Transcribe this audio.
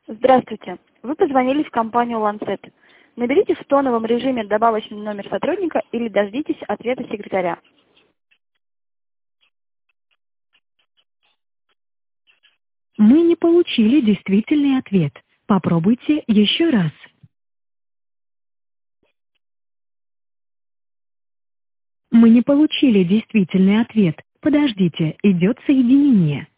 Здравствуйте. Вы позвонили в компанию Lancet. Наберите в тоновом режиме добавочный номер сотрудника или дождитесь ответа секретаря. Мы не получили действительный ответ. Попробуйте еще раз. Мы не получили действительный ответ. Подождите, идет соединение.